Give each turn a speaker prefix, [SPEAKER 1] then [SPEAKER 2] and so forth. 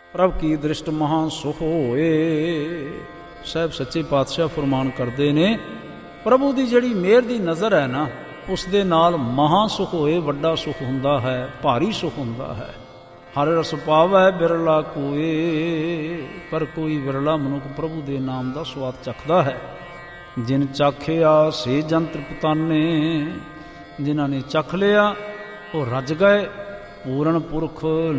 [SPEAKER 1] ਪ੍ਰਭ ਕੀ ਦ੍ਰਿਸ਼ਟ ਮਹਾਂ ਸੁਖ ਹੋਏ। ਸਾਹਿਬ ਸੱਚੇ ਪਾਤਸ਼ਾਹ ਫਰਮਾਨ ਕਰਦੇ ਨੇ, ਪ੍ਰਭੂ ਦੀ ਜਿਹੜੀ ਮਿਹਰ ਦੀ ਨਜ਼ਰ ਹੈ ਨਾ, ਉਸ ਦੇ ਨਾਲ ਮਹਾਂ ਸੁਖ ਹੋਏ, ਵੱਡਾ ਸੁਖ ਹੁੰਦਾ ਹੈ, ਭਾਰੀ ਸੁਖ ਹੁੰਦਾ ਹੈ। ਹਰ ਰਸ ਪਾਵੈ ਬਿਰਲਾ ਕੋਏ, ਪਰ ਕੋਈ ਵਿਰਲਾ ਮਨੁੱਖ ਪ੍ਰਭੂ ਦੇ ਨਾਮ ਦਾ ਸਵਾਦ ਚੱਖਦਾ ਹੈ। ਜਿਨ ਚਾਖਿਆ ਸੇ ਜੰਤਰ ਪਤਾਨੇ, ਜਿਨ੍ਹਾਂ ਨੇ ਚੱਖ ਲਿਆ ਉਹ ਰੱਜ ਗਏ। ਪੂਰਨ ਪੁਰਖ